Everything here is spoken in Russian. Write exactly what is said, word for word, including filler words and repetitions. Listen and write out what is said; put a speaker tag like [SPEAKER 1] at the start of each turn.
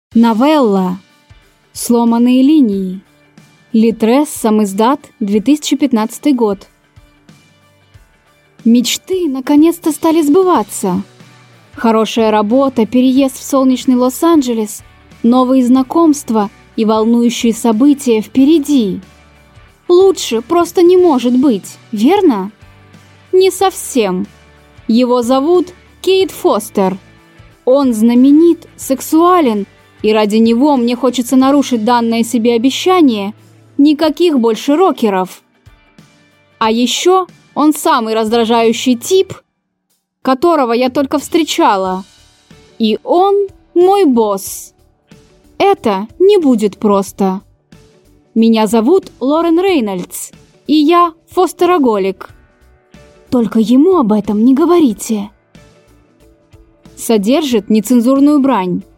[SPEAKER 1] Новелла. Сломанные линии. Литрес, самиздат, две тысячи пятнадцатый год. Мечты наконец-то стали сбываться. Хорошая работа, переезд в солнечный Лос-Анджелес, новые знакомства и волнующие события впереди. Лучше просто не может быть, верно? Не совсем. Его зовут Кейт Фостер. Он знаменит, сексуален, и ради него мне хочется нарушить данное себе обещание никаких больше рокеров. А еще он самый раздражающий тип, которого я только встречала. И он мой босс. Это не будет просто. Меня зовут Лорен Рейнольдс, и я фостероголик. Только ему об этом не говорите. Содержит нецензурную брань.